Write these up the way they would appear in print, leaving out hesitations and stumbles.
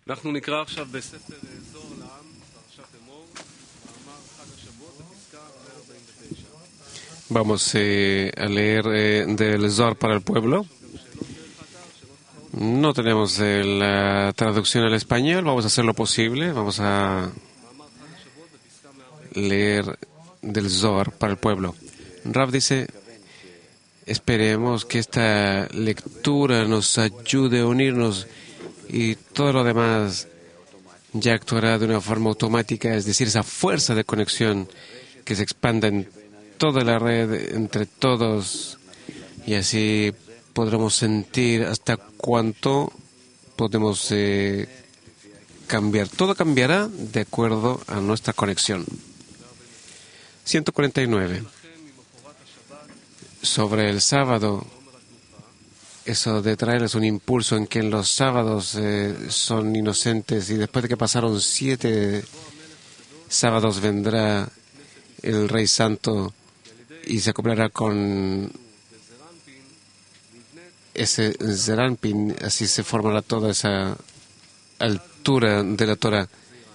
אנחנו נקרא עכשיו בספר זוהר לעם, פרשת אמור, מאמר חג השבועות, בפסקה 149. Vamos a leer del Zohar para el pueblo. No tenemos la traducción al español, vamos a hacer lo posible, vamos a leer del Zohar para el pueblo. Rav dice, esperemos que esta lectura nos ayude a unirnos y todo lo demás ya actuará de una forma automática, es decir, esa fuerza de conexión que se expanda en toda la red, entre todos, y así podremos sentir hasta cuánto podemos cambiar. Todo cambiará de acuerdo a nuestra conexión. 149. Sobre el sábado, eso de traerles un impulso en que en los sábados son inocentes y después de que pasaron 7 sábados vendrá el Rey Santo y se acoplará con ese Zeranpin, así se formará toda esa altura de la Torah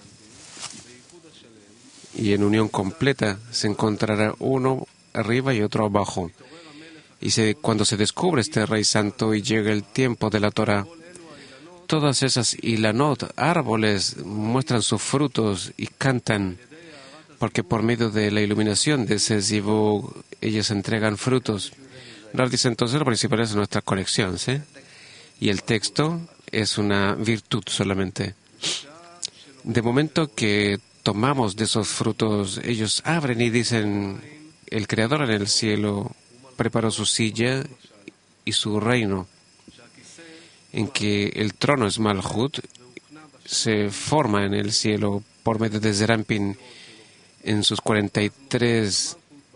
y en unión completa se encontrará uno arriba y otro abajo. Y cuando se descubre este Rey Santo y llega el tiempo de la Torah, todas esas ilanot, árboles, muestran sus frutos y cantan, porque por medio de la iluminación de ese zivug, ellos entregan frutos. Rav dice entonces lo principal es nuestra conexión, ¿sí? Y el texto es una virtud solamente. De momento que tomamos de esos frutos, ellos abren y dicen, el Creador en el cielo preparó su silla y su reino, en que el trono es Malhut, se forma en el cielo por medio de Zeranpin en sus 43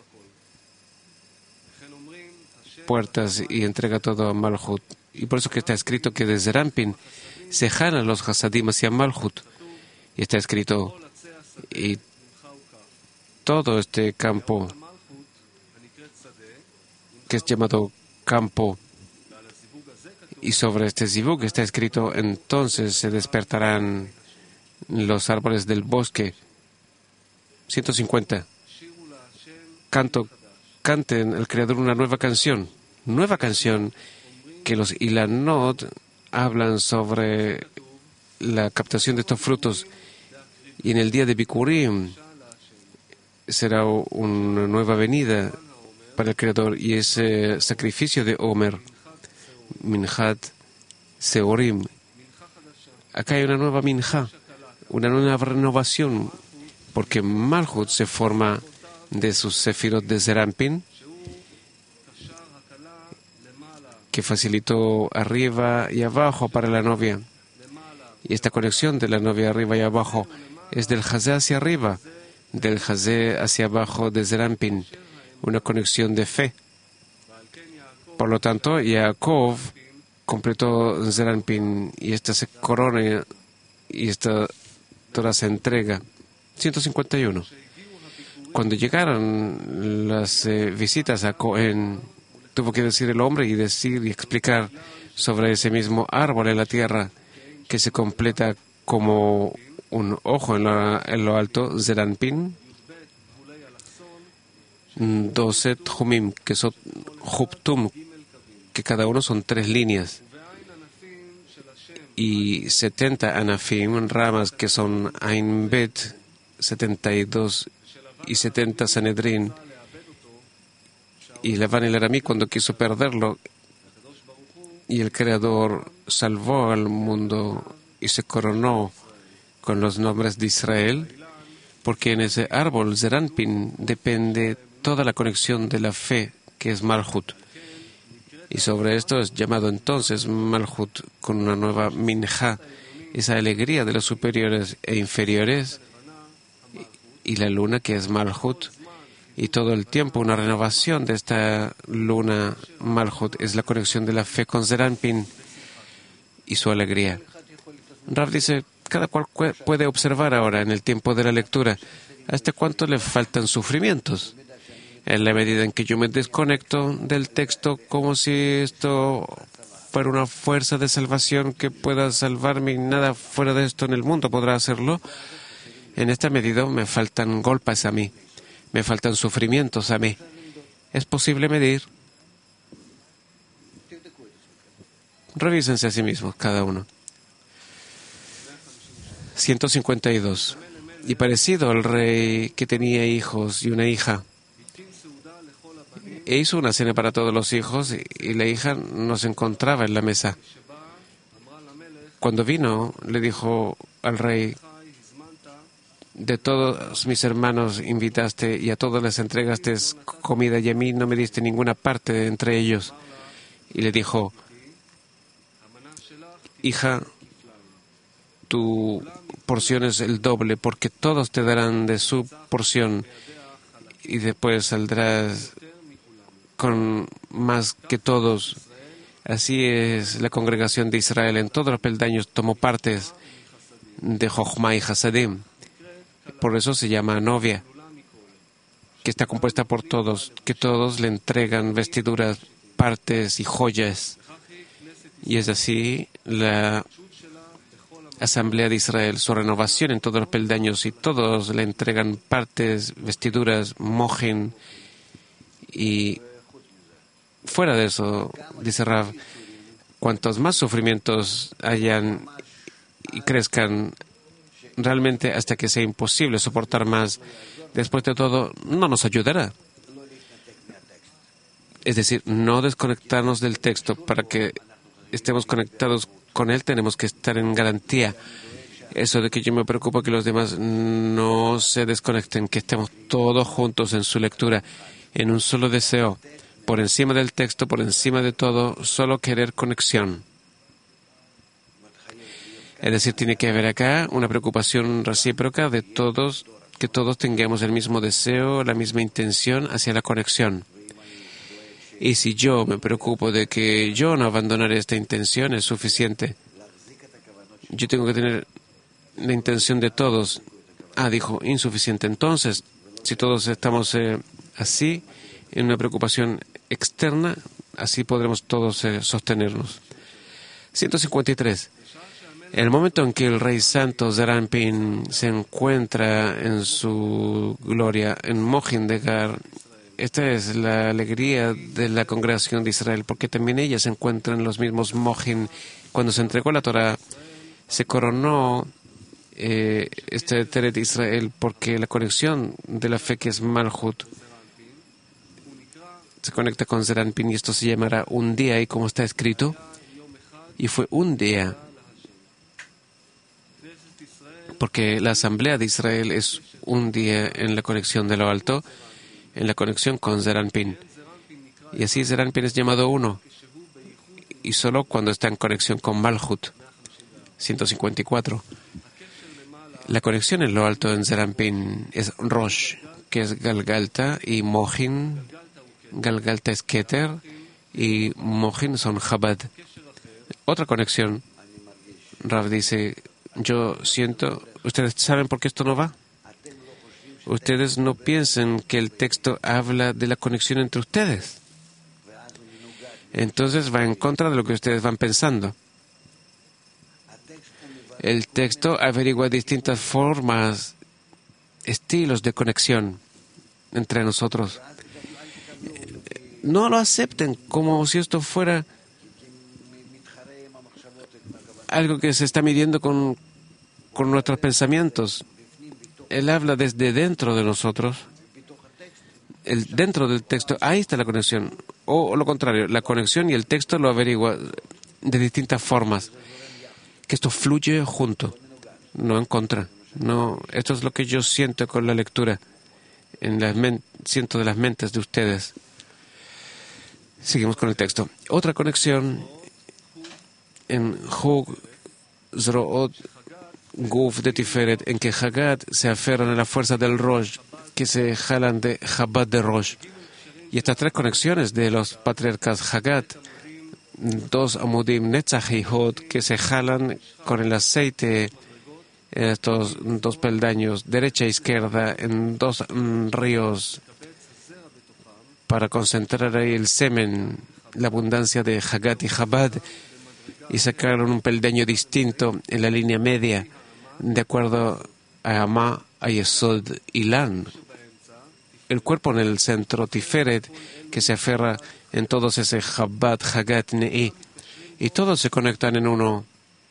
puertas y entrega todo a Malhut. Y por eso que está escrito que de Zeranpin se jalan los Hasadim hacia Malhut. Y está escrito, y todo este campo que es llamado campo, y sobre este zivug está escrito, entonces se despertarán los árboles del bosque. 150. Canten al Creador una nueva canción que los Ilanot hablan sobre la captación de estos frutos. Y en el día de Bikurim será una nueva venida para el Creador y ese sacrificio de Omer, Minjat Seorim. Acá hay una nueva Minja, una nueva renovación, porque Malhut se forma de sus sefirot de Zeranpin, que facilitó arriba y abajo para la novia. Y esta conexión de la novia arriba y abajo es del Hazé hacia arriba, del Hazé hacia abajo de Zeranpin, una conexión de fe. Por lo tanto, Yaakov completó Zeranpin y esta se corona y esta Torah se entrega. 151. Cuando llegaron las visitas a Cohen, tuvo que decir el hombre y decir y explicar sobre ese mismo árbol en la tierra que se completa como un ojo en lo alto, Zeranpin, 12 Tjumim, que son Juptum, que cada uno son 3 líneas, y 70 Anafim, ramas, que son Ain Bet, 72, y 70 Sanedrin. Y Labán el Aramí, cuando quiso perderlo, y el Creador salvó al mundo y se coronó con los nombres de Israel, porque en ese árbol, Zeranpin, depende toda la conexión de la fe, que es Malhut. Y sobre esto es llamado entonces Malhut con una nueva Minja, esa alegría de los superiores e inferiores, y la luna que es Malhut, y todo el tiempo una renovación de esta luna Malhut es la conexión de la fe con Zeranpin y su alegría. Rav dice, cada cual puede observar ahora en el tiempo de la lectura hasta cuánto le faltan sufrimientos. En la medida en que yo me desconecto del texto como si esto fuera una fuerza de salvación que pueda salvarme y nada fuera de esto en el mundo podrá hacerlo, en esta medida me faltan golpes a mí, me faltan sufrimientos a mí. ¿Es posible medir? Revísense a sí mismos, cada uno. 152. Y parecido al rey que tenía hijos y una hija, e hizo una cena para todos los hijos y la hija no se encontraba en la mesa. Cuando vino, le dijo al rey: de todos mis hermanos invitaste y a todos les entregaste comida y a mí no me diste ninguna parte entre ellos. Y le dijo: hija, tu porción es el doble porque todos te darán de su porción y después saldrás con más que todos. Así es la congregación de Israel. En todos los peldaños tomó partes de Jochma y Hasadim. Por eso se llama novia, que está compuesta por todos, que todos le entregan vestiduras, partes y joyas. Y es así la Asamblea de Israel, su renovación en todos los peldaños, y todos le entregan partes, vestiduras, mojen. Y fuera de eso, dice Rav, cuantos más sufrimientos hayan y crezcan, realmente hasta que sea imposible soportar más, después de todo, no nos ayudará. Es decir, no desconectarnos del texto. Para que estemos conectados con él, tenemos que estar en garantía. Eso de que yo me preocupo que los demás no se desconecten, que estemos todos juntos en su lectura, en un solo deseo, por encima del texto, por encima de todo, solo querer conexión. Es decir, tiene que haber acá una preocupación recíproca de todos, que todos tengamos el mismo deseo, la misma intención hacia la conexión. Y si yo me preocupo de que yo no abandonaré esta intención, es suficiente. Yo tengo que tener la intención de todos. Dijo, insuficiente. Entonces, si todos estamos así, en una preocupación externa, así podremos todos sostenernos. 153. En el momento en que el rey santo Zeranpin se encuentra en su gloria en Mohindegar, esta es la alegría de la congregación de Israel, porque también ella se encuentra en los mismos Mohin. Cuando se entregó la Torah, se coronó este Teret Israel, porque la conexión de la fe que es Malhut se conecta con Zeranpin, y esto se llamará un día, y como está escrito, y fue un día. Porque la Asamblea de Israel es un día en la conexión de lo alto, en la conexión con Zeranpin. Y así Zeranpin es llamado uno, y solo cuando está en conexión con Malhut. 154. La conexión en lo alto en Zeranpin es Rosh, que es Galgalta, y Mohin. Galgalta es Keter, y Mohin son Chabad. Otra conexión, Rav dice, yo siento, ¿ustedes saben por qué esto no va? Ustedes no piensen que el texto habla de la conexión entre ustedes. Entonces va en contra de lo que ustedes van pensando. El texto averigua distintas formas, estilos de conexión entre nosotros. No lo acepten como si esto fuera algo que se está midiendo con nuestros pensamientos. Él habla desde dentro de nosotros. Dentro del texto, ahí está la conexión. O lo contrario, la conexión y el texto lo averigua de distintas formas. Que esto fluye junto, no en contra. No, esto es lo que yo siento con la lectura. Siento de las mentes de ustedes. Seguimos con el texto. Otra conexión en Hug, Zroot, Guf de Tiferet, en que Hagat se aferran a la fuerza del Rosh, que se jalan de Chabad de Rosh. Y estas tres conexiones de los patriarcas Hagat, dos Amudim Netzach y Hod, que se jalan con el aceite, estos dos peldaños, derecha e izquierda, en dos ríos, para concentrar ahí el semen la abundancia de Hagat y Chabad y sacaron un peldaño distinto en la línea media de acuerdo a Amá, a Yesod y Lan. El cuerpo en el centro, Tiferet, que se aferra en todos ese Chabad, Hagat, Ne'i, y todos se conectan en uno.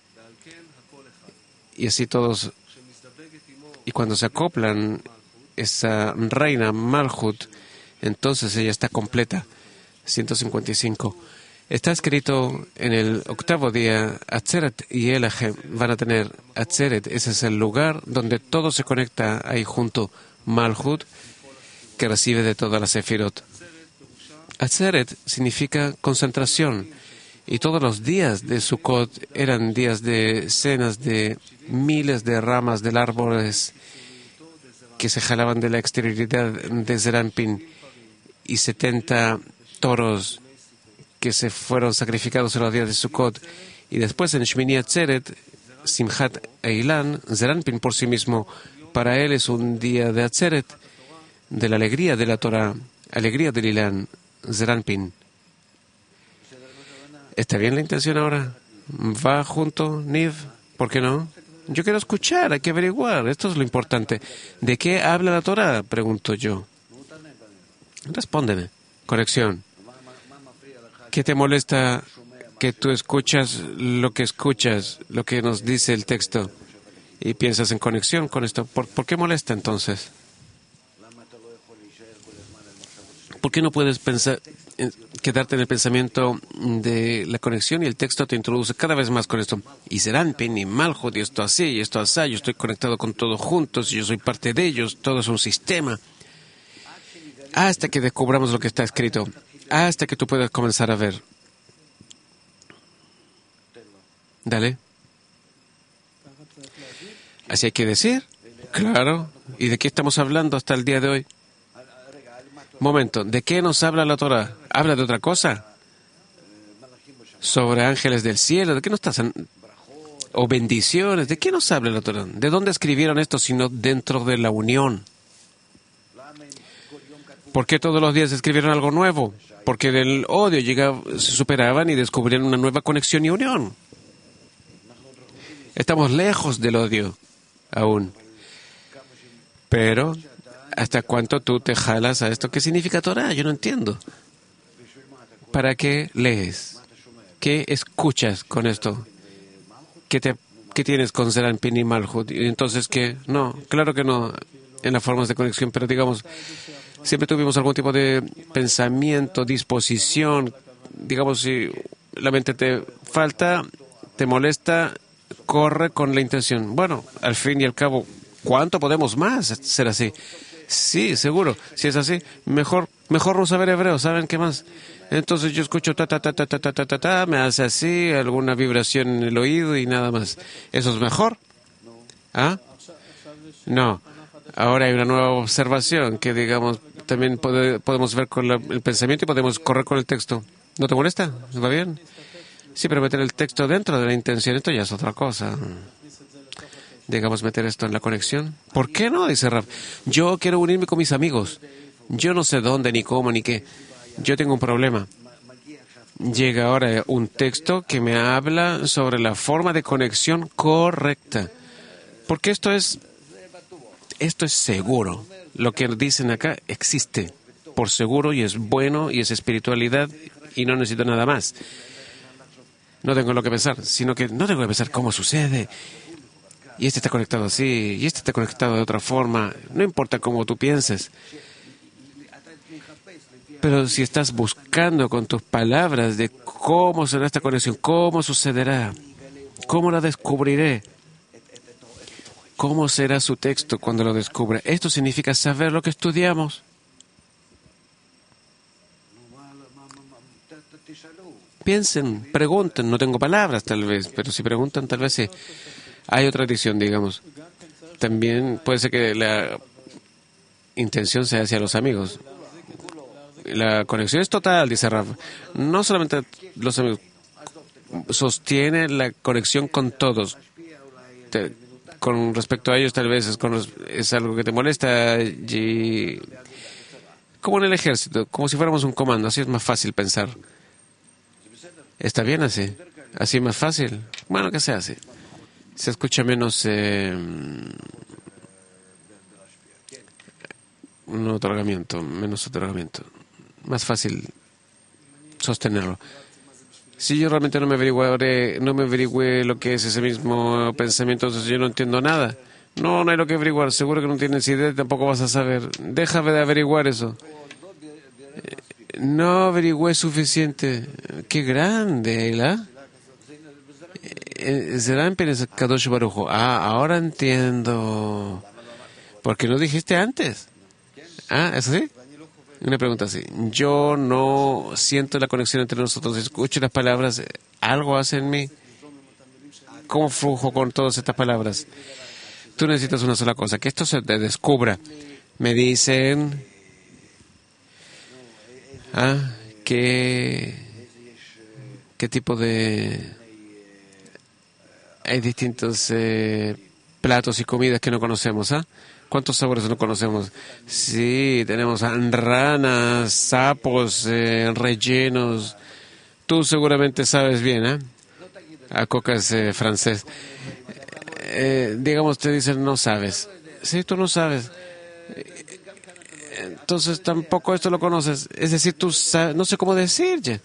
Y así todos, y cuando se acoplan, esa reina Malhut, entonces ella está completa. 155. Está escrito en el octavo día, Atzeret y Elahem van a tener Atzeret. Ese es el lugar donde todo se conecta ahí junto. Malhut, que recibe de todas las Sefirot. Atzeret significa concentración. Y todos los días de Sukkot eran días de cenas de miles de ramas de árboles que se jalaban de la exterioridad de Zeranpin y 70 toros que se fueron sacrificados en los días de Sukkot. Y después en Shmini Atzeret, Simchat Eilan, Zeranpin por sí mismo, para él es un día de Atzeret, de la alegría de la Torah, alegría del Ilan, Zeranpin. ¿Está bien la intención ahora? ¿Va junto, Niv? ¿Por qué no? Yo quiero escuchar, hay que averiguar. Esto es lo importante. ¿De qué habla la Torah? Pregunto yo. Respóndeme. Conexión. ¿Qué te molesta que tú escuchas, lo que nos dice el texto, y piensas en conexión con esto? ¿Por qué molesta entonces? ¿Por qué no puedes quedarte en el pensamiento de la conexión y el texto te introduce cada vez más con esto? Y Zeranpin y Malhut, y esto así, y esto así, yo estoy conectado con todos juntos, y yo soy parte de ellos, todo es un sistema. Hasta que descubramos lo que está escrito, hasta que tú puedas comenzar a ver. Dale. Así hay que decir. Claro. ¿Y de qué estamos hablando hasta el día de hoy? Momento, ¿de qué nos habla la Torah? ¿Habla de otra cosa? ¿Sobre ángeles del cielo? ¿De qué nos estás? ¿O bendiciones? ¿De qué nos habla la Torah? ¿De dónde escribieron esto sino dentro de la unión? ¿Por qué todos los días escribieron algo nuevo? Porque del odio se superaban y descubrían una nueva conexión y unión. Estamos lejos del odio aún. Pero, ¿hasta cuánto tú te jalas a esto? ¿Qué significa Torah? Yo no entiendo. ¿Para qué lees? ¿Qué escuchas con esto? ¿Qué tienes con Zeranpin y Malhut? ¿Y entonces qué? No, claro que no en las formas de conexión, pero digamos, siempre tuvimos algún tipo de pensamiento, disposición. Digamos, si la mente te falta, te molesta, corre con la intención. Bueno, al fin y al cabo, ¿cuánto podemos más ser así? Sí, seguro. Si es así, mejor no saber hebreo. ¿Saben qué más? Entonces yo escucho me hace así, alguna vibración en el oído y nada más. ¿Eso es mejor? ¿Ah? No. Ahora hay una nueva observación que, digamos, también podemos ver con el pensamiento y podemos correr con el texto. ¿No te molesta? ¿Va bien? Sí, pero meter el texto dentro de la intención, esto ya es otra cosa. Digamos, meter esto en la conexión. ¿Por qué no? Dice Rab. Yo quiero unirme con mis amigos. Yo no sé dónde, ni cómo, ni qué. Yo tengo un problema. Llega ahora un texto que me habla sobre la forma de conexión correcta. Porque esto es seguro. Lo que dicen acá existe por seguro y es bueno y es espiritualidad y no necesito nada más. No tengo lo que pensar, sino que no tengo que pensar cómo sucede. Y este está conectado así, y este está conectado de otra forma. No importa cómo tú pienses. Pero si estás buscando con tus palabras de cómo será esta conexión, cómo sucederá, cómo la descubriré, cómo será su texto cuando lo descubra, esto significa saber lo que estudiamos. Piensen, pregunten, no tengo palabras tal vez, pero si preguntan tal vez sí. Hay otra edición, digamos. También puede ser que la intención sea hacia los amigos. La conexión es total, dice Rafa. No solamente los amigos, sostiene la conexión con todos. Con respecto a ellos tal vez es algo que te molesta. Como en el ejército, como si fuéramos un comando, así es más fácil pensar. Está bien así. Así más fácil. Bueno, que sea así. Se escucha menos menos otorgamiento. Más fácil sostenerlo. Si yo realmente no me averigüé lo que es ese mismo pensamiento, entonces yo no entiendo nada. No hay lo que averiguar. Seguro que no tienes idea y tampoco vas a saber. Déjame de averiguar eso. No averigüé suficiente. Qué grande, Eila. Serán Pérez Kadosh Baruj Hu. Ahora entiendo. ¿Por qué no dijiste antes? ¿Es así? Una pregunta así. Yo no siento la conexión entre nosotros. Escucho las palabras. Algo hace en mí. ¿Cómo flujo con todas estas palabras? Tú necesitas una sola cosa. Que esto se te descubra. Me dicen... ¿Qué tipo de... Hay distintos platos y comidas que no conocemos, ¿Cuántos sabores no conocemos? Sí, tenemos ranas, sapos, rellenos. Tú seguramente sabes bien, A Coca es francés. Digamos, te dicen, no sabes. Sí, tú no sabes. Entonces tampoco esto lo conoces. Es decir, tú sabes, no sé cómo decir ya.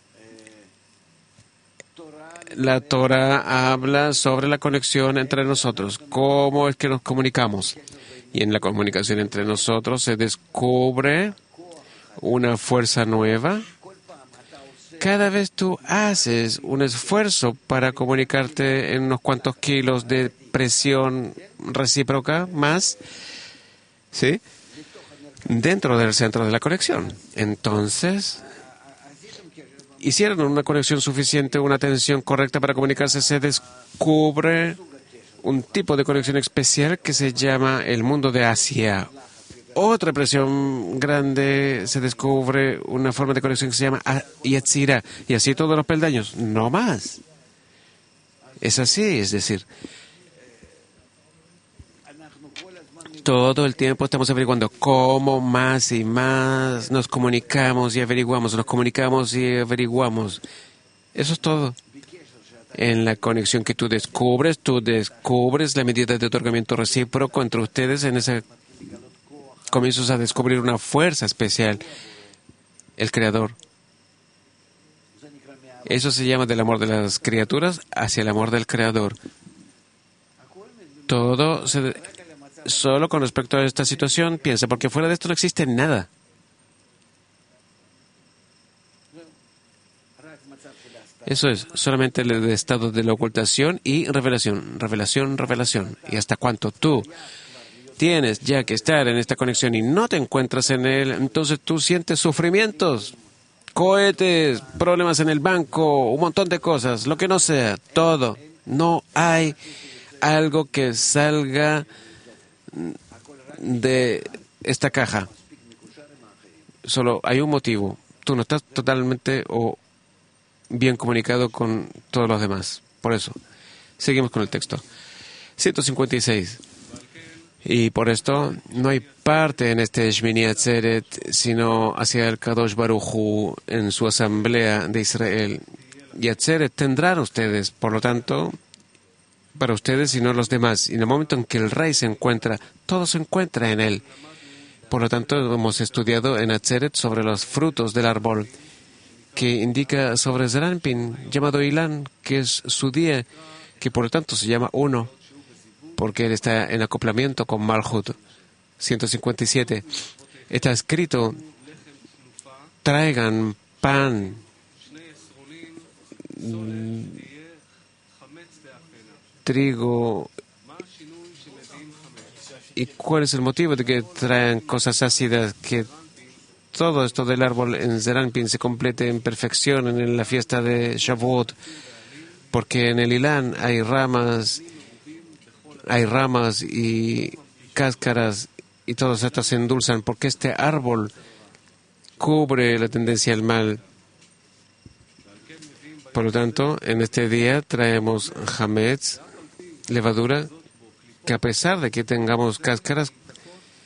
La Torah habla sobre la conexión entre nosotros, cómo es que nos comunicamos. Y en la comunicación entre nosotros se descubre una fuerza nueva. Cada vez tú haces un esfuerzo para comunicarte en unos cuantos kilos de presión recíproca más, ¿sí? Dentro del centro de la conexión. Entonces, hicieron una conexión suficiente, una tensión correcta para comunicarse, se descubre un tipo de conexión especial que se llama el mundo de Asia. Otra presión grande, se descubre una forma de conexión que se llama Yetzirah. Y así todos los peldaños, no más. Es así, es decir, todo el tiempo estamos averiguando cómo más y más nos comunicamos y averiguamos, Eso es todo. En la conexión que tú descubres la medida de otorgamiento recíproco entre ustedes. En ese comienzas a descubrir una fuerza especial, el Creador. Eso se llama del amor de las criaturas hacia el amor del Creador. Todo solo con respecto a esta situación piensa, porque fuera de esto no existe nada. Eso es, solamente el estado de la ocultación y revelación. Y hasta cuánto tú tienes ya que estar en esta conexión y no te encuentras en él, entonces tú sientes sufrimientos, cohetes, problemas en el banco, un montón de cosas, lo que no sea, todo. No hay algo que salga de esta caja. Solo hay un motivo. Tú no estás totalmente bien comunicado con todos los demás. Por eso, seguimos con el texto. 156. Y por esto no hay parte en este Shmini Atzeret, sino hacia el Kadosh Baruj Hu en su asamblea de Israel. Y Atzeret tendrán ustedes, por lo tanto, para ustedes y no los demás. Y en el momento en que el rey se encuentra, todo se encuentra en él. Por lo tanto, hemos estudiado en Atzeret sobre los frutos del árbol, que indica sobre Zeranpin, llamado Ilan, que es su día, que por lo tanto se llama uno, porque él está en acoplamiento con Malhut. 157. Está escrito, traigan pan, trigo. ¿Y cuál es el motivo de que traen cosas ácidas? Que todo esto del árbol en Zeranpin se complete en perfección en la fiesta de Shavuot, porque en el Ilán hay ramas y cáscaras y todas estas se endulzan, porque este árbol cubre la tendencia al mal. Por lo tanto, en este día traemos hametz, levadura, que a pesar de que tengamos cáscaras,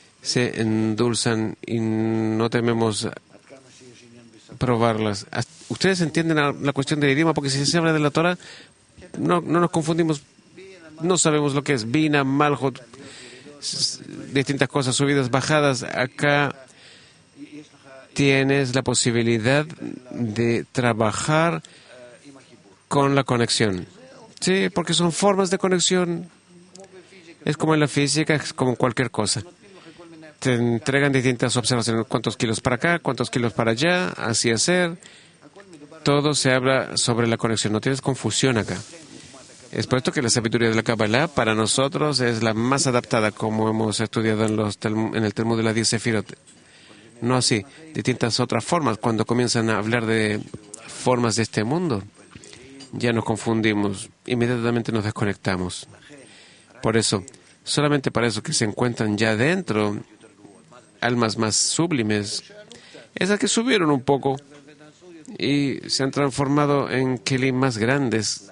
se endulzan y no tememos probarlas. ustedes entienden la cuestión del idioma, porque si se habla de la Torah, no nos confundimos, no sabemos lo que es Bina, Malhut, distintas cosas, subidas, bajadas. Acá tienes la posibilidad de trabajar con la conexión. Sí, porque son formas de conexión. Es como en la física, es como en cualquier cosa. Te entregan distintas observaciones, cuántos kilos para acá, cuántos kilos para allá, así hacer. Todo se habla sobre la conexión, no tienes confusión acá. Es por esto que la sabiduría de la Kabbalah para nosotros es la más adaptada, como hemos estudiado en el Talmud de la 10 Sefirot. No así, distintas otras formas. Cuando comienzan a hablar de formas de este mundo, ya nos confundimos, inmediatamente nos desconectamos. Por eso, solamente para eso que se encuentran ya dentro, almas más sublimes, esas que subieron un poco y se han transformado en kelim más grandes,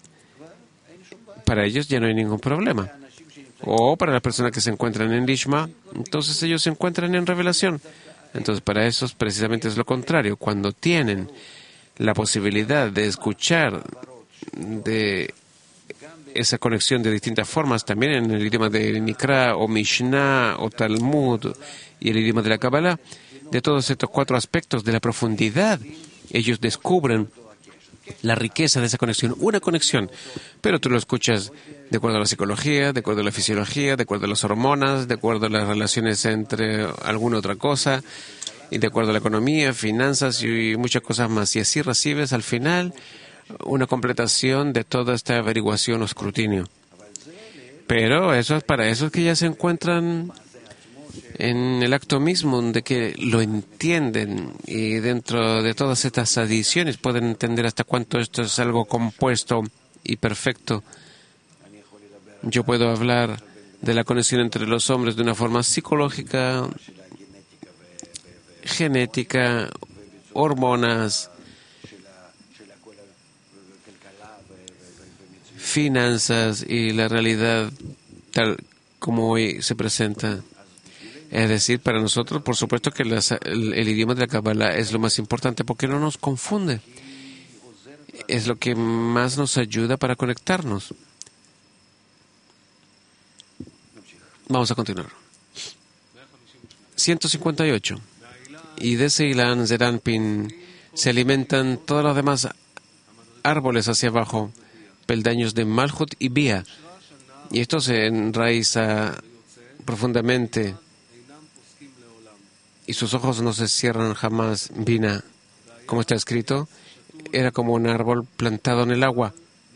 para ellos ya no hay ningún problema. O para las personas que se encuentran en Lishma, entonces ellos se encuentran en revelación. Entonces para eso precisamente es lo contrario. Cuando tienen la posibilidad de escuchar de esa conexión de distintas formas, también en el idioma de Mikra o Mishnah o Talmud y el idioma de la Kabbalah, de todos estos 4 aspectos de la profundidad, ellos descubren la riqueza de esa conexión, una conexión, pero tú lo escuchas de acuerdo a la psicología, de acuerdo a la fisiología, de acuerdo a las hormonas, de acuerdo a las relaciones entre alguna otra cosa, y de acuerdo a la economía, finanzas y muchas cosas más. Y así recibes al final una completación de toda esta averiguación o escrutinio. Pero eso es para esos que ya se encuentran en el acto mismo, de que lo entienden y dentro de todas estas adiciones pueden entender hasta cuánto esto es algo compuesto y perfecto. Yo puedo hablar de la conexión entre los hombres de una forma psicológica, genética, hormonas, finanzas y la realidad tal como hoy se presenta. Es decir, para nosotros, por supuesto que el idioma de la Kabbalah es lo más importante porque no nos confunde. Es lo que más nos ayuda para conectarnos. Vamos a continuar. 158. Y de Seilan, Zeranpin, se alimentan todos los demás árboles hacia abajo, peldaños de Malhut y Bia. Y esto se enraiza profundamente. Y sus ojos no se cierran jamás. Bina, como está escrito, era como un árbol plantado en el agua.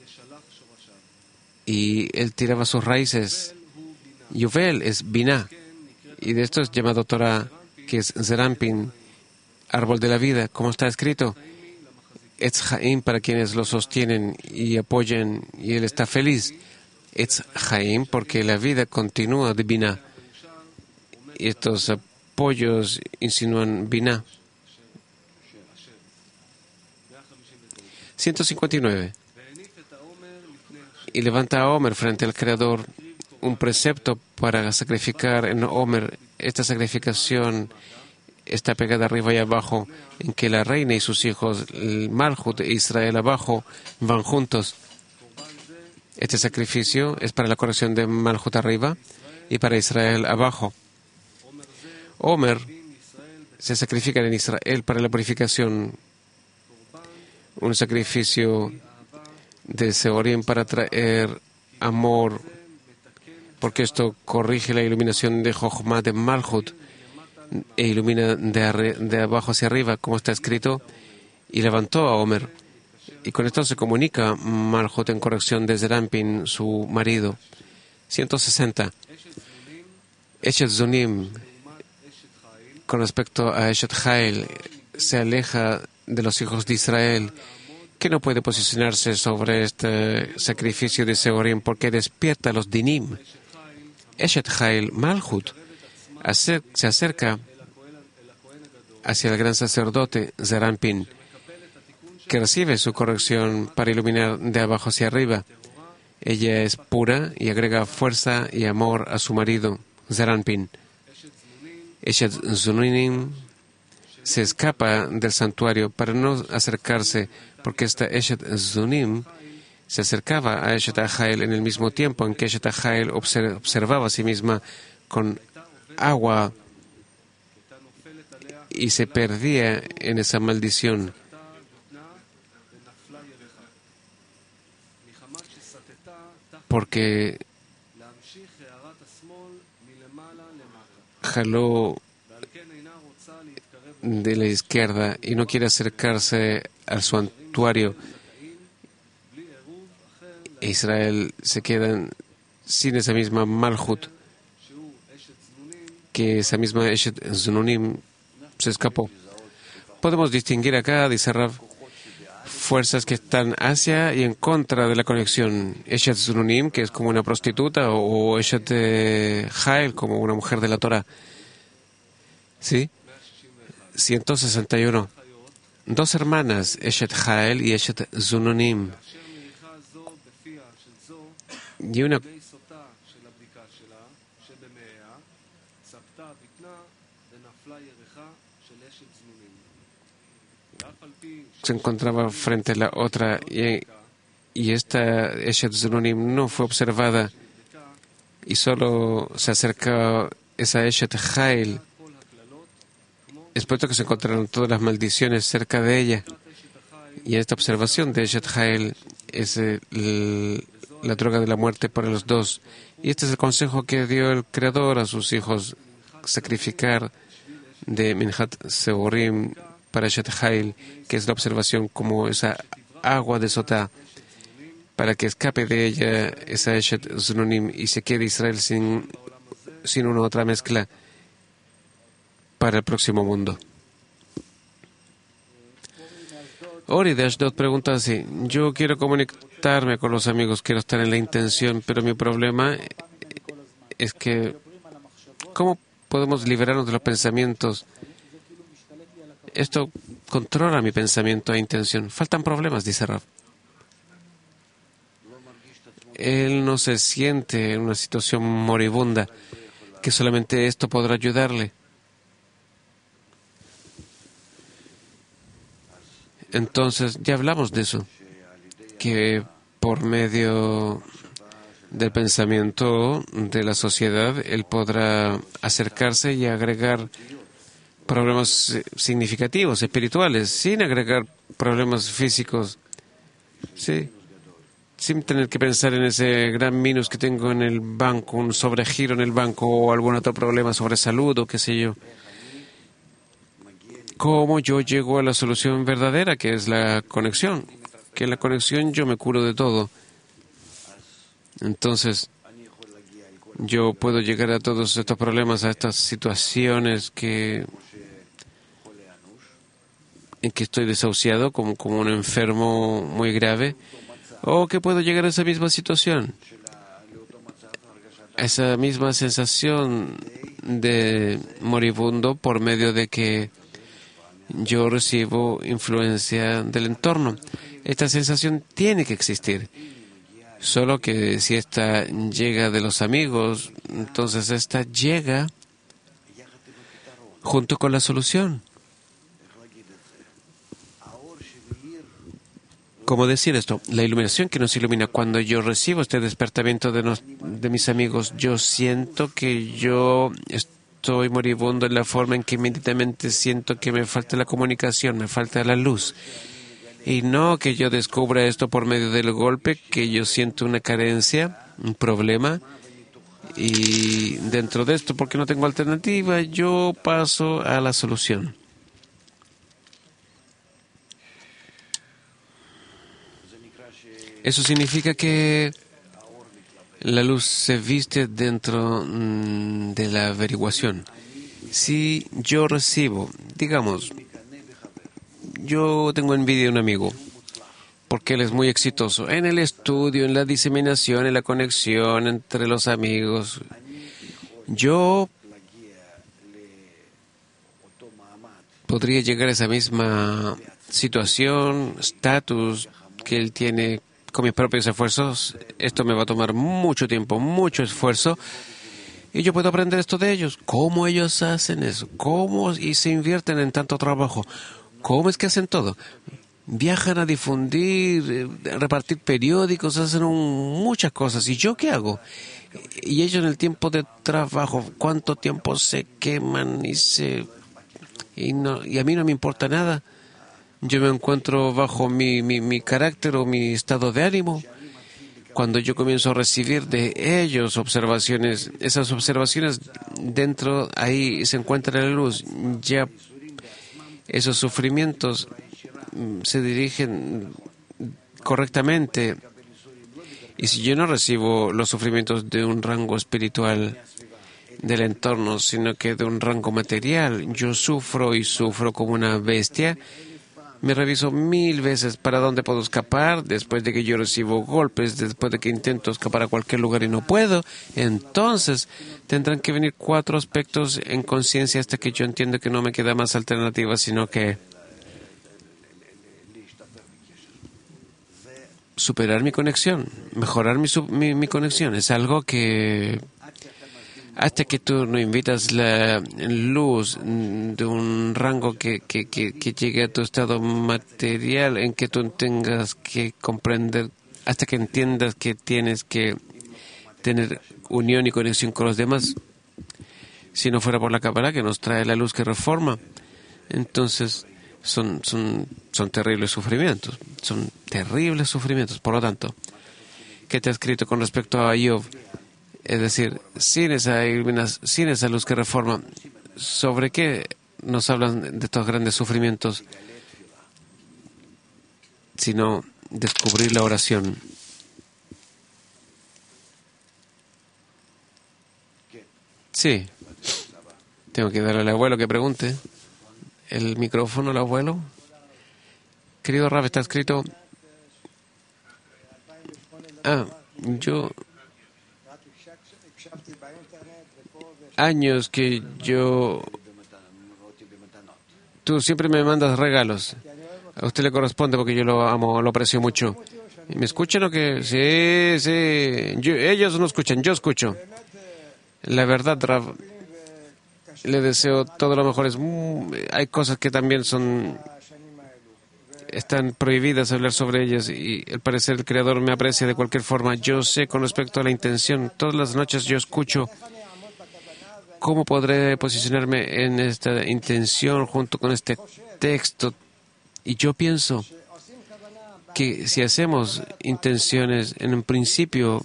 Y él tiraba sus raíces. Yuvel es Bina. Y de esto es llamado Torah, que es Zerampin, árbol de la vida, como está escrito. Etz Haim para quienes lo sostienen y apoyan, y él está feliz. Etz Haim porque la vida continúa de Bina. Y estos apoyos insinúan Bina. 159. Y levanta a Omer frente al Creador un precepto para sacrificar en Omer. Esta sacrificación está pegada arriba y abajo, en que la reina y sus hijos, el Malhut e Israel abajo, van juntos. Este sacrificio es para la corrección de Malhut arriba y para Israel abajo. Omer se sacrifica en Israel para la purificación, un sacrificio de Seorim para traer amor, porque esto corrige la iluminación de Jochma de Malhut e ilumina de abajo hacia arriba, como está escrito, y levantó a Omer. Y con esto se comunica Malhut en corrección de Zerampin, su marido. 160. Eshet Zunim, con respecto a Eshet Hail, se aleja de los hijos de Israel, que no puede posicionarse sobre este sacrificio de Seorim porque despierta a los Dinim. Eshet Hail Malhut se acerca hacia el gran sacerdote Zerampin, que recibe su corrección para iluminar de abajo hacia arriba. Ella es pura y agrega fuerza y amor a su marido, Zerampin. Eshet Zunim se escapa del santuario para no acercarse, porque esta Eshet Zunim se acercaba a Eshet Ahael en el mismo tiempo en que Eshet Ahael observaba a sí misma con agua y se perdía en esa maldición, porque jaló de la izquierda y no quiere acercarse al santuario. Israel se queda sin esa misma Malhut, que esa misma Eshet Zununim se escapó. Podemos distinguir acá, dice Rav, fuerzas que están hacia y en contra de la conexión. Eshet Zununim, que es como una prostituta, o Eshet Hael, como una mujer de la Torah. ¿Sí? 161. Dos hermanas, Eshet Hael y Eshet Zununim. Y una se encontraba frente a la otra y esta Eshet Zununim no fue observada y solo se acercó esa Eshet Hael. Es por esto que se encontraron todas las maldiciones cerca de ella. Y esta observación de Eshet Hael es la droga de la muerte para los dos. Y este es el consejo que dio el Creador a sus hijos: sacrificar de Minhat Seorim para Eshet Hael, que es la observación como esa agua de Sotá, para que escape de ella esa Eshet Zununim y se quede Israel sin una otra mezcla para el próximo mundo. Ori de Ashdod pregunta así: yo quiero comunicarme con los amigos, quiero estar en la intención, pero mi problema es que ¿cómo podemos liberarnos de los pensamientos? Esto controla mi pensamiento e intención. Faltan problemas, dice Rav. Él no se siente en una situación moribunda, que solamente esto podrá ayudarle. Entonces, ya hablamos de eso, que por medio del pensamiento de la sociedad, él podrá acercarse y agregar problemas significativos, espirituales, sin agregar problemas físicos, sí, sin tener que pensar en ese gran minus que tengo en el banco, un sobregiro en el banco o algún otro problema sobre salud o qué sé yo. ¿Cómo yo llego a la solución verdadera, que es la conexión? Que en la conexión yo me curo de todo. Entonces, yo puedo llegar a todos estos problemas, a estas situaciones en que estoy desahuciado como un enfermo muy grave, o que puedo llegar a esa misma situación, a esa misma sensación de moribundo por medio de que yo recibo influencia del entorno. Esta sensación tiene que existir. Solo que si esta llega de los amigos, entonces esta llega junto con la solución. ¿Cómo decir esto? La iluminación que nos ilumina. Cuando yo recibo este despertamiento de mis amigos, yo siento que yo estoy moribundo en la forma en que inmediatamente siento que me falta la comunicación, me falta la luz. Y no que yo descubra esto por medio del golpe, que yo siento una carencia, un problema. Y dentro de esto, porque no tengo alternativa, yo paso a la solución. Eso significa que la luz se viste dentro de la averiguación. Si yo recibo, digamos, yo tengo envidia de un amigo porque él es muy exitoso en el estudio, en la diseminación, en la conexión entre los amigos. Yo podría llegar a esa misma situación, estatus que él tiene con mis propios esfuerzos. Esto me va a tomar mucho tiempo, mucho esfuerzo, y yo puedo aprender esto de ellos. ¿Cómo ellos hacen eso? ¿Cómo y se invierten en tanto trabajo? ¿Cómo es que hacen todo? Viajan a difundir, a repartir periódicos, hacen muchas cosas. ¿Y yo qué hago? Y ellos en el tiempo de trabajo, ¿cuánto tiempo se queman y a mí no me importa nada? Yo me encuentro bajo mi carácter o mi estado de ánimo. Cuando yo comienzo a recibir de ellos observaciones, esas observaciones dentro, ahí se encuentra la luz. Ya esos sufrimientos se dirigen correctamente. Y si yo no recibo los sufrimientos de un rango espiritual del entorno, sino que de un rango material, yo sufro y sufro como una bestia. Me reviso 1000 veces para dónde puedo escapar, después de que yo recibo golpes, después de que intento escapar a cualquier lugar y no puedo. Entonces tendrán que venir 4 aspectos en conciencia hasta que yo entiendo que no me queda más alternativa, sino que superar mi conexión, mejorar mi conexión. Es algo que hasta que tú no invitas la luz de un rango que llegue a tu estado material, en que tú tengas que comprender, hasta que entiendas que tienes que tener unión y conexión con los demás. Si no fuera por la Kabbalah que nos trae la luz que reforma, entonces son terribles sufrimientos. Son terribles sufrimientos. Por lo tanto, ¿qué te ha escrito con respecto a Ayub? Es decir, sin esa luz que reforma, ¿sobre qué nos hablan de estos grandes sufrimientos? Sino descubrir la oración. Sí. Tengo que darle al abuelo que pregunte. El micrófono al abuelo. Querido Rav, está escrito. Yo. Años que yo. Tú siempre me mandas regalos. A usted le corresponde porque yo lo amo, lo aprecio mucho. ¿Me escuchan o qué? Sí, sí. Ellos no escuchan, yo escucho. La verdad, Rav, le deseo todo lo mejor. Hay cosas que también están prohibidas hablar sobre ellas y al parecer el Creador me aprecia de cualquier forma. Yo sé con respecto a la intención. Todas las noches yo escucho cómo podré posicionarme en esta intención junto con este texto. Y yo pienso que si hacemos intenciones en un principio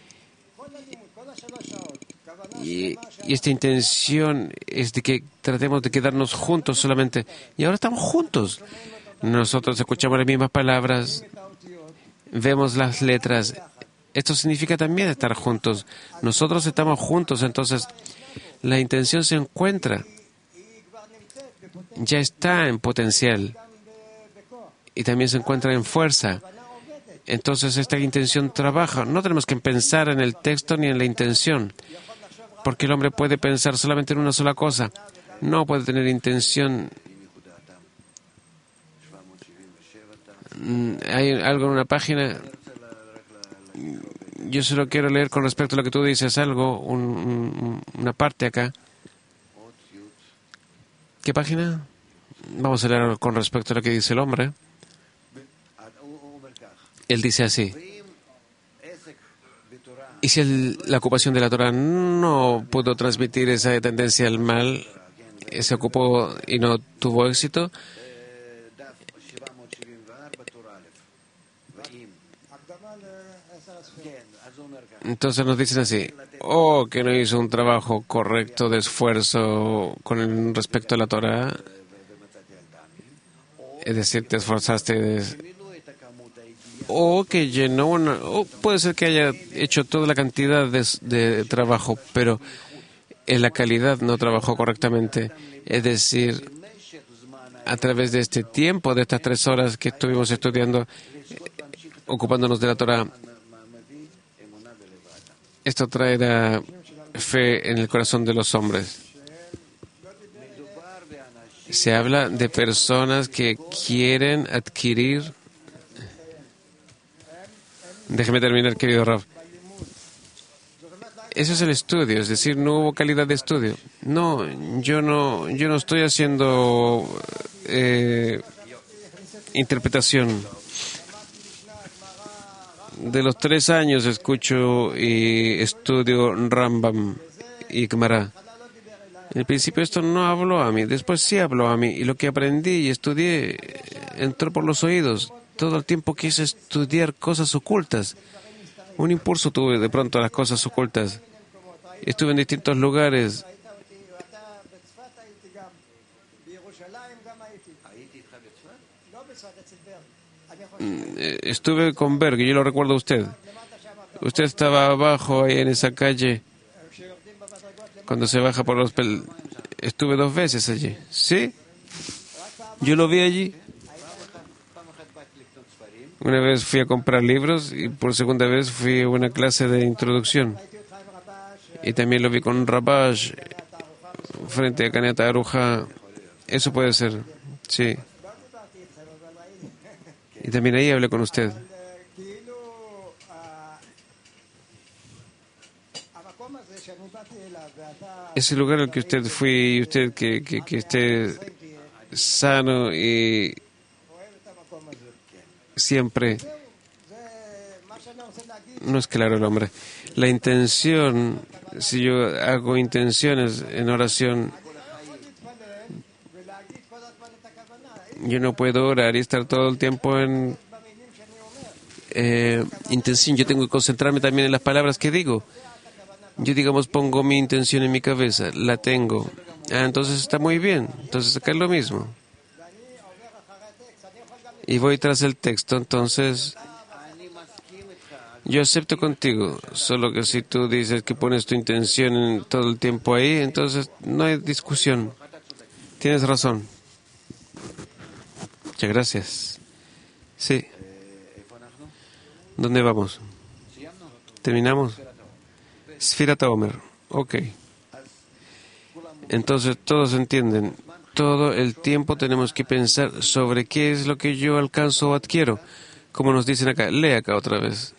y esta intención es de que tratemos de quedarnos juntos solamente, y ahora estamos juntos. Nosotros escuchamos las mismas palabras, vemos las letras. Esto significa también estar juntos. Nosotros estamos juntos, entonces la intención se encuentra, ya está en potencial y también se encuentra en fuerza. Entonces esta intención trabaja. No tenemos que pensar en el texto ni en la intención, porque el hombre puede pensar solamente en una sola cosa. No puede tener intención. Hay algo en una página. Yo solo quiero leer con respecto a lo que tú dices algo, una parte acá. ¿Qué página? Vamos a leer con respecto a lo que dice el hombre. Él dice así. Y si la ocupación de la Torah no pudo transmitir esa tendencia al mal, se ocupó y no tuvo éxito, entonces nos dicen así, que no hizo un trabajo correcto de esfuerzo con respecto a la Torah, es decir, te esforzaste que llenó o puede ser que haya hecho toda la cantidad de trabajo, pero en la calidad no trabajó correctamente. Es decir, a través de este tiempo, de estas 3 horas que estuvimos estudiando, ocupándonos de la Torah, esto traerá fe en el corazón de los hombres. Se habla de personas que quieren adquirir. Déjeme terminar, querido Rav. Eso es el estudio, es decir, no hubo calidad de estudio. No, yo no estoy haciendo interpretación. De los 3 años escucho y estudio Rambam y Gemara. En el principio esto no habló a mí, después sí habló a mí. Y lo que aprendí y estudié entró por los oídos. Todo el tiempo quise estudiar cosas ocultas. Un impulso tuve de pronto a las cosas ocultas. Estuve en distintos lugares. Estuve con Berg, yo lo recuerdo a usted. Usted estaba abajo ahí en esa calle cuando se baja por los Estuve 2 veces allí. ¿Sí? Yo lo vi allí. Una vez fui a comprar libros y por segunda vez fui a una clase de introducción. Y también lo vi con Rabash frente a Caneta Aruja. Eso puede ser, sí. Y también ahí hablé con usted. Ese lugar al que usted fue y usted que esté sano y siempre. No es claro el hombre. La intención, si yo hago intenciones en oración, yo no puedo orar y estar todo el tiempo en intención. Yo tengo que concentrarme también en las palabras que digo. Yo, digamos, pongo mi intención en mi cabeza, la tengo. Entonces está muy bien. Entonces acá es lo mismo. Y voy tras el texto, entonces yo acepto contigo, solo que si tú dices que pones tu intención todo el tiempo ahí, entonces no hay discusión. Tienes razón. Muchas gracias. Sí. ¿Dónde vamos? ¿Terminamos? Sfirat Omer. Ok. Entonces todos entienden. Todo el tiempo tenemos que pensar sobre qué es lo que yo alcanzo o adquiero. Como nos dicen acá, lee acá otra vez.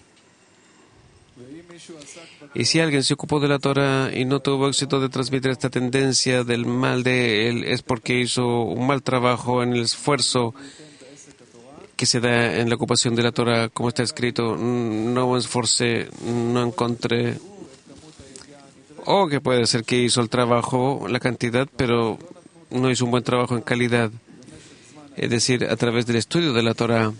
Y si alguien se ocupó de la Torah y no tuvo éxito de transmitir esta tendencia del mal de él, es porque hizo un mal trabajo en el esfuerzo que se da en la ocupación de la Torah, como está escrito, no me esforcé, no encontré. O que puede ser que hizo el trabajo, la cantidad, pero no hizo un buen trabajo en calidad. Es decir, a través del estudio de la Torah,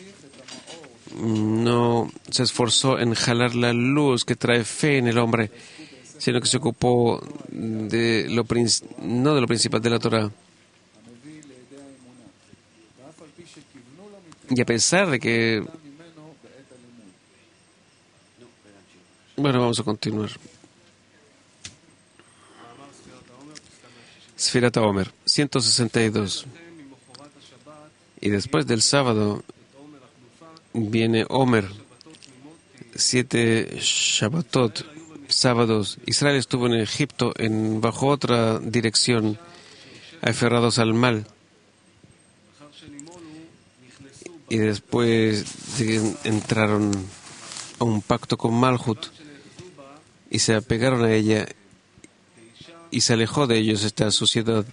no se esforzó en jalar la luz que trae fe en el hombre, sino que se ocupó de no de lo principal de la Torah. Y a pesar de que... Bueno, vamos a continuar. Sfirat Omer, 162. Y después del sábado viene Omer, 7 Shabbatot, sábados. Israel estuvo en Egipto bajo otra dirección, aferrados al mal. Y después entraron a un pacto con Malhut y se apegaron a ella y se alejó de ellos esta sociedad.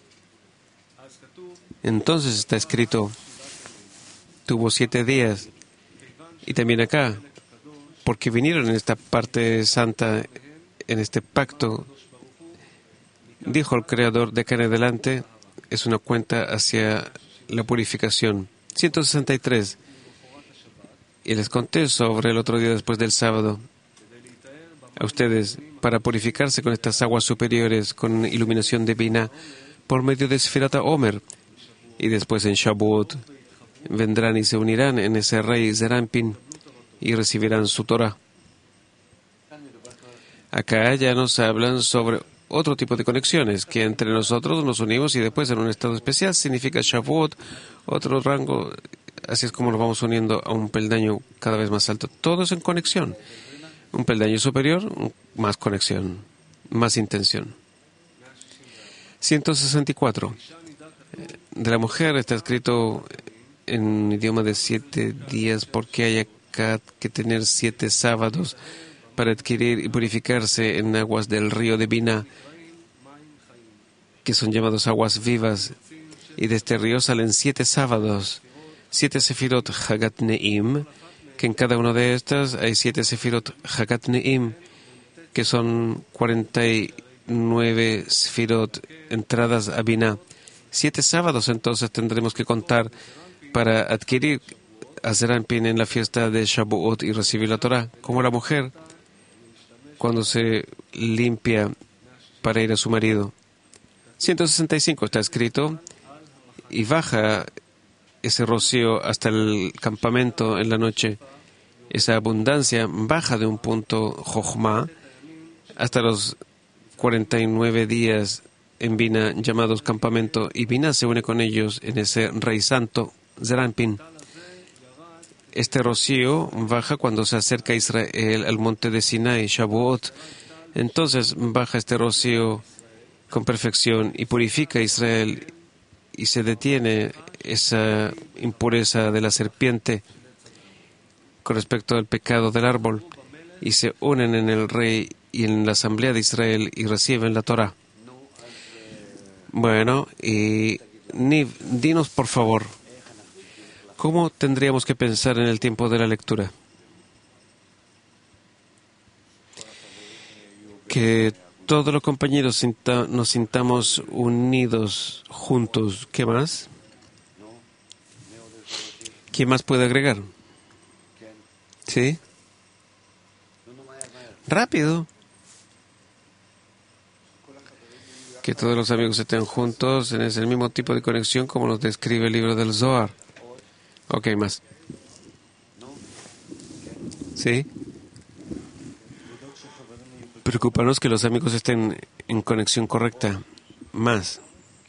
Entonces está escrito, tuvo 7 días. Y también acá, porque vinieron en esta parte santa, en este pacto, dijo el Creador, de acá en adelante es una cuenta hacia la purificación. 163. Y les conté sobre el otro día después del sábado a ustedes, para purificarse con estas aguas superiores, con iluminación divina, por medio de Sfirat Omer. Y después en Shavuot vendrán y se unirán en ese rey Zerampin y recibirán su Torah. Acá ya nos hablan sobre otro tipo de conexiones, que entre nosotros nos unimos y después en un estado especial significa Shavuot, otro rango. Así es como nos vamos uniendo a un peldaño cada vez más alto. Todo es en conexión. Un peldaño superior, más conexión, más intención. 164. De la mujer está escrito en un idioma de 7 días, porque hay acá que tener 7 sábados para adquirir y purificarse en aguas del río de Binah, que son llamados aguas vivas. Y de este río salen 7 sábados, 7 sefirot Hagat Neim, que en cada uno de estas hay 7 sefirot Hagat Neim, que son 49 sefirot entradas a Binah. 7 sábados entonces tendremos que contar para adquirir a Zerampin en la fiesta de Shavuot y recibir la Torah, como la mujer cuando se limpia para ir a su marido. 165 está escrito, y baja ese rocío hasta el campamento en la noche. Esa abundancia baja de un punto Jochma hasta los 49 días en Binah llamados campamento, y Binah se une con ellos en ese rey santo, Zerampin. Este rocío baja cuando se acerca Israel al monte de Sinai, Shavuot. Entonces baja este rocío con perfección y purifica a Israel, y se detiene esa impureza de la serpiente con respecto al pecado del árbol, y se unen en el rey y en la asamblea de Israel y reciben la Torah. Bueno, y Niv, dinos por favor, ¿cómo tendríamos que pensar en el tiempo de la lectura? Que todos los compañeros nos sintamos unidos, juntos. ¿Qué más? ¿Quién más puede agregar? ¿Sí? Rápido. Que todos los amigos estén juntos en ese mismo tipo de conexión como nos describe el libro del Zohar. Ok, más. ¿Sí? Preocuparnos que los amigos estén en conexión correcta. Más.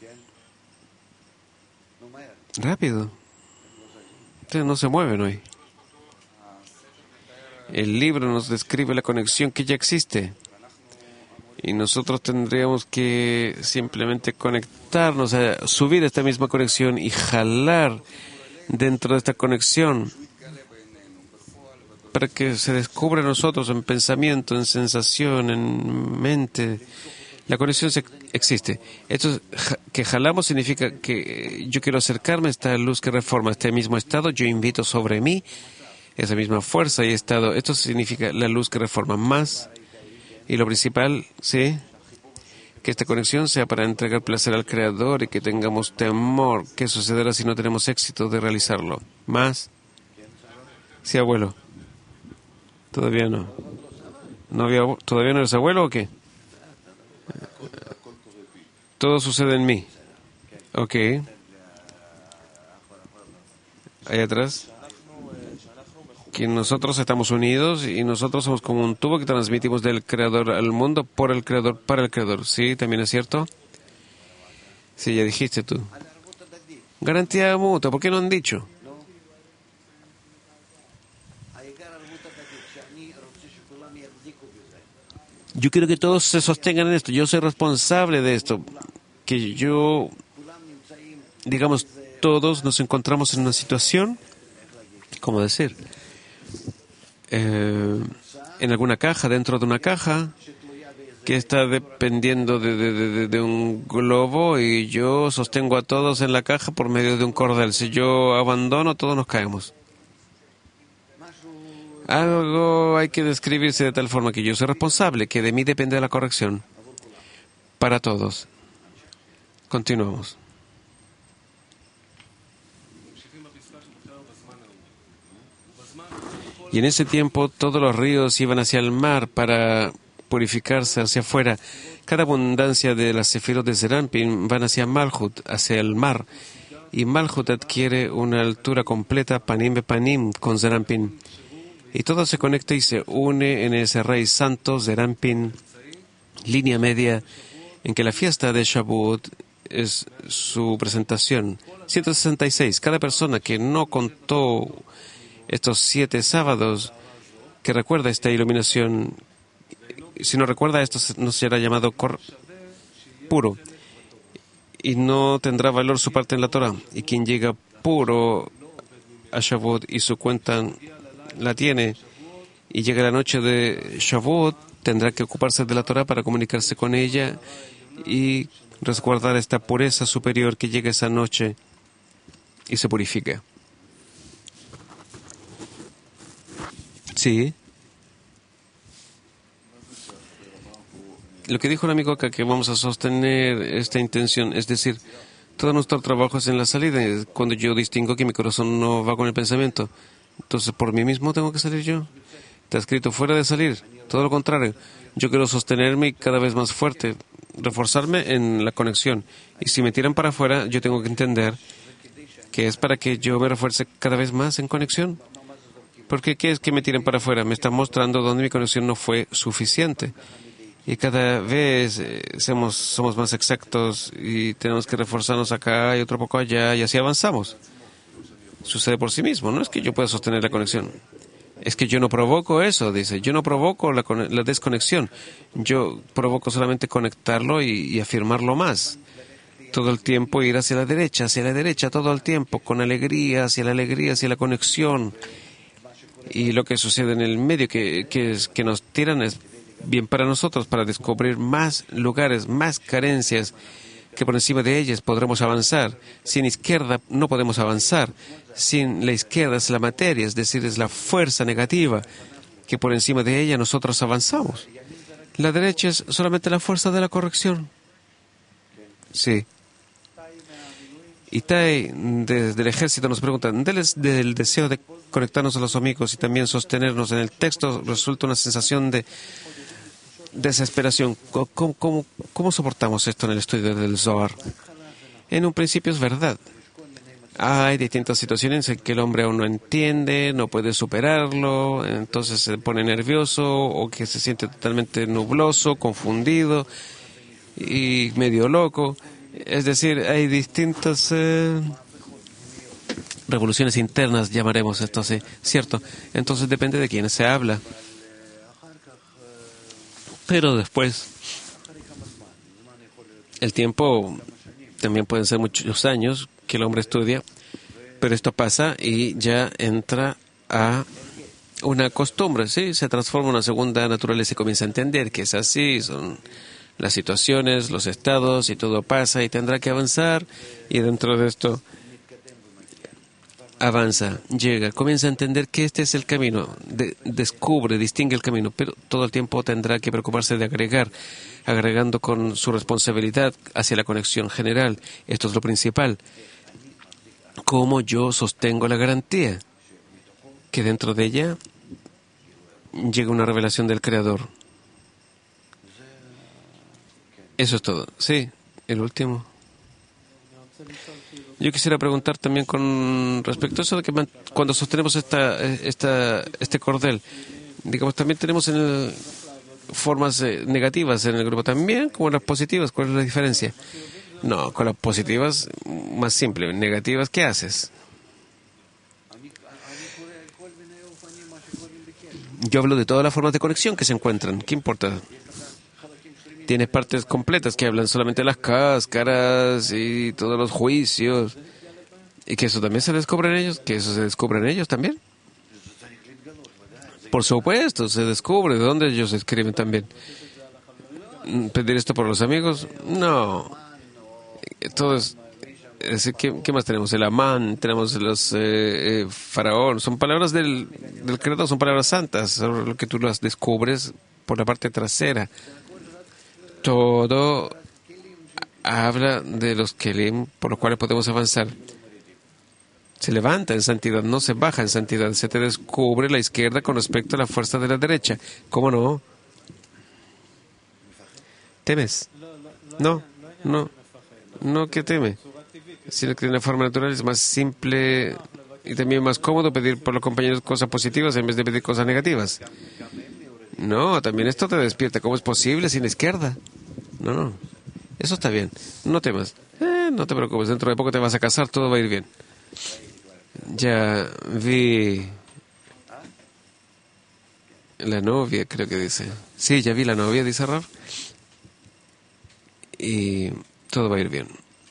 Rápido. Ustedes no se mueven hoy. El libro nos describe la conexión que ya existe. Y nosotros tendríamos que simplemente conectarnos, subir a esta misma conexión y jalar dentro de esta conexión para que se descubra en nosotros en pensamiento, en sensación, en mente. La conexión existe. Esto que jalamos significa que yo quiero acercarme a esta luz que reforma, a este mismo estado. Yo invito sobre mí esa misma fuerza y estado. Esto significa la luz que reforma más. Y lo principal, sí, que esta conexión sea para entregar placer al Creador y que tengamos temor. ¿Qué sucederá si no tenemos éxito de realizarlo? Más. Sí, abuelo. Todavía no. ¿Todavía no eres abuelo o qué? Todo sucede en mí. Ok. Ahí atrás. Que nosotros estamos unidos y nosotros somos como un tubo que transmitimos del Creador al mundo, por el Creador, para el Creador. ¿Sí? ¿También es cierto? Sí, ya dijiste tú. Garantía mutua. ¿Por qué no han dicho? Yo quiero que todos se sostengan en esto. Yo soy responsable de esto. Que yo, digamos, todos nos encontramos en una situación, ¿cómo decir? En alguna caja, dentro de una caja, que está dependiendo de un globo, y yo sostengo a todos en la caja por medio de un cordel. Si yo abandono, todos nos caemos. Algo hay que describirse de tal forma que yo soy responsable, que de mí depende la corrección. Para todos. Continuamos. Y en ese tiempo todos los ríos iban hacia el mar para purificarse hacia afuera. Cada abundancia de las sefirot de Zerampin van hacia Malhut, hacia el mar. Y Malhut adquiere una altura completa, panim be panim, con Zerampin. Y todo se conecta y se une en ese rey santo, Zerampin, línea media, en que la fiesta de Shavuot es su presentación. 166. Cada persona que no contó estos 7 sábados, que recuerda esta iluminación, si no recuerda esto, no será llamado puro, y no tendrá valor su parte en la Torah. Y quien llega puro a Shavuot y su cuenta la tiene, y llega la noche de Shavuot, tendrá que ocuparse de la Torah para comunicarse con ella y resguardar esta pureza superior que llega esa noche y se purifica. Sí. Lo que dijo el amigo acá, que vamos a sostener esta intención, es decir, todo nuestro trabajo es en la salida, es cuando yo distingo que mi corazón no va con el pensamiento. Entonces, por mí mismo tengo que salir yo. Está escrito fuera de salir, todo lo contrario. Yo quiero sostenerme cada vez más fuerte, reforzarme en la conexión. Y si me tiran para afuera, yo tengo que entender que es para que yo me refuerce cada vez más en conexión. Porque ¿qué es que me tiren para afuera? Me está mostrando dónde mi conexión no fue suficiente. Y cada vez somos más exactos y tenemos que reforzarnos acá y otro poco allá y así avanzamos. Sucede por sí mismo, no es que yo pueda sostener la conexión. Es que yo no provoco eso, dice. Yo no provoco la desconexión. Yo provoco solamente conectarlo y afirmarlo más. Todo el tiempo ir hacia la derecha, todo el tiempo, con alegría, hacia la conexión. Y lo que sucede en el medio que nos tiran es bien para nosotros, para descubrir más lugares, más carencias, que por encima de ellas podremos avanzar. Sin izquierda no podemos avanzar. Sin la izquierda es la materia, es decir, es la fuerza negativa, que por encima de ella nosotros avanzamos. La derecha es solamente la fuerza de la corrección. Sí. Itai, desde el ejército, nos preguntan, del deseo de conectarnos a los amigos y también sostenernos en el texto, resulta una sensación de desesperación. ¿Cómo soportamos esto en el estudio del Zohar? En un principio es verdad. Hay distintas situaciones en que el hombre aún no entiende, no puede superarlo, entonces se pone nervioso o que se siente totalmente nubloso, confundido y medio loco. Es decir, hay distintas revoluciones internas, llamaremos esto así, ¿cierto? Entonces depende de quién se habla. Pero después, el tiempo también pueden ser muchos años que el hombre estudia, pero esto pasa y ya entra a una costumbre, ¿sí? Se transforma en una segunda naturaleza y comienza a entender que es así, son las situaciones, los estados y todo pasa y tendrá que avanzar y dentro de esto avanza, llega, comienza a entender que este es el camino, descubre, distingue el camino, pero todo el tiempo tendrá que preocuparse de agregando con su responsabilidad hacia la conexión general. Esto es lo principal. ¿Cómo yo sostengo la garantía? Que dentro de ella llega una revelación del Creador. Eso es todo. Sí, el último. Yo quisiera preguntar también con respecto a eso de que cuando sostenemos este cordel, digamos, también tenemos formas negativas en el grupo también, como las positivas. ¿Cuál es la diferencia? No, con las positivas, más simple. Negativas, ¿qué haces? Yo hablo de todas las formas de conexión que se encuentran. ¿Qué importa? Tienes partes completas que hablan solamente de las cáscaras y todos los juicios. Y que eso también se descubre en ellos. Que eso se descubre en ellos también. Por supuesto, se descubre. ¿De dónde ellos escriben también? ¿Pedir esto por los amigos? No. Todo es decir, ¿qué más tenemos? El Amán, tenemos los Faraón. Son palabras del credo, son palabras santas. Lo que tú las descubres por la parte trasera. Todo habla de los kelim por los cuales podemos avanzar. Se levanta en santidad, no se baja en santidad. Se te descubre la izquierda con respecto a la fuerza de la derecha. ¿Cómo no? ¿Temes? No que teme. Sino que de una forma natural es más simple y también más cómodo pedir por los compañeros cosas positivas en vez de pedir cosas negativas. No, también esto te despierta. ¿Cómo es posible sin la izquierda? No. Eso está bien. No temas. No te preocupes. Dentro de poco te vas a casar. Todo va a ir bien. Ya vi la novia, creo que dice. Sí, ya vi la novia, dice Rav. Y todo va a ir bien.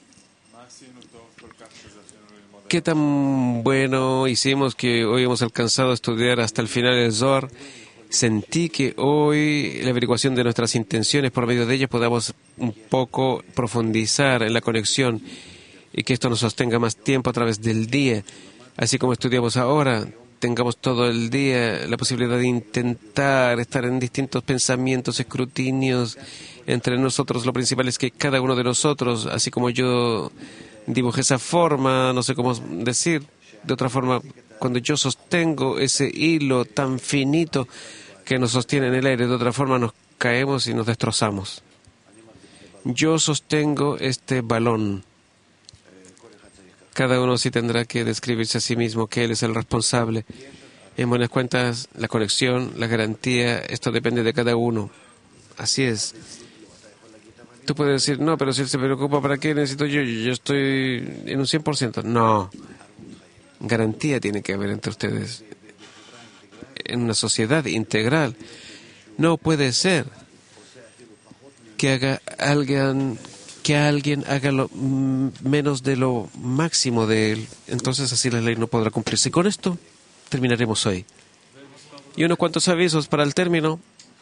¿Qué tan bueno hicimos que hoy hemos alcanzado a estudiar hasta el final del Zohar Sentí que hoy la averiguación de nuestras intenciones, por medio de ellas, podamos un poco profundizar en la conexión y que esto nos sostenga más tiempo a través del día. Así como estudiamos ahora, tengamos todo el día la posibilidad de intentar estar en distintos pensamientos, escrutinios entre nosotros. Lo principal es que cada uno de nosotros, así como yo dibujé esa forma, no sé cómo decir de otra forma, cuando yo sostengo ese hilo tan finito que nos sostiene en el aire, de otra forma nos caemos y nos destrozamos. Yo sostengo este balón. Cada uno sí tendrá que describirse a sí mismo que él es el responsable. En buenas cuentas, la conexión, la garantía, esto depende de cada uno. Así es. Tú puedes decir, no, pero si él se preocupa, ¿para qué necesito yo? Yo estoy en un 100%. No. Garantía tiene que haber entre ustedes. En una sociedad integral. No puede ser que alguien haga menos de lo máximo de él. Entonces así la ley no podrá cumplirse. Y con esto terminaremos hoy. Y unos cuantos avisos para el término.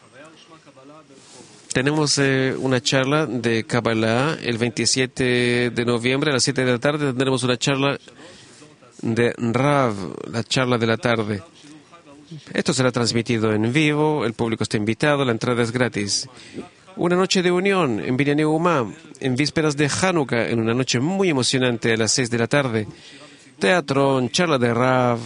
Tenemos una charla de Kabbalah el 27 de noviembre a las 7 de la tarde. Tendremos una charla de Rav, la charla de la tarde. Esto será transmitido en vivo, el público está invitado, la entrada es gratis. Una noche de unión en Binyan Yehuma, en vísperas de Hanukkah, en una noche muy emocionante a las 6 de la tarde. Teatro, charla de Rav.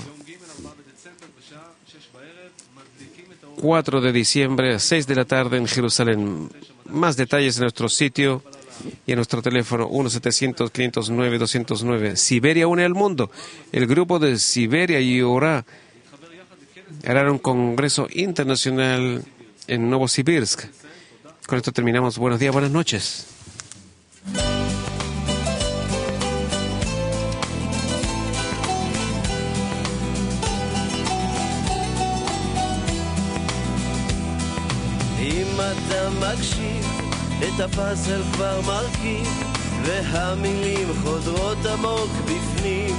4 de diciembre a 6 de la tarde en Jerusalén. Más detalles en nuestro sitio y en nuestro teléfono 1-700-509-209. Siberia une al mundo. El grupo de Siberia y Orá harán un congreso internacional en Novosibirsk. Con esto terminamos. Buenos días, buenas noches. אתה מקשיב, את הפאזל כבר מרכיב, והמילים חודרות עמוק בפנים,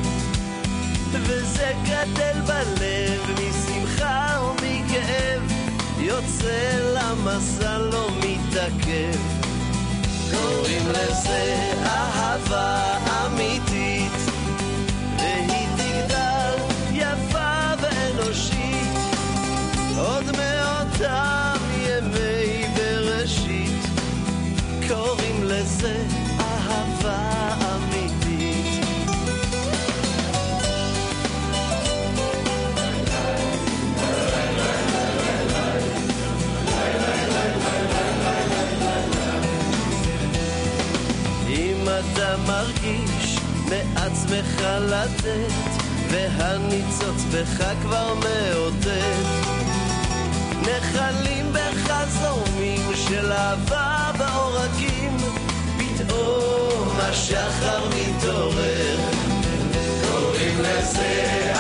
וזה גדל בלב משמחה ומכאב, יוצא למסע לא מתעכב. קוראים לזה אהבה אמיתית, והיא תגדל יפה ואנושית, עוד מאותם ימי בראשית, קוראים לזה אהבה אמיתית. אם אתה מרגיש מעצמך לתת, והניצוץ בך כבר מאותת, נחלים בחזומים של אהבה בעורקים, פתאום השחר מתעורר, קוראים לזה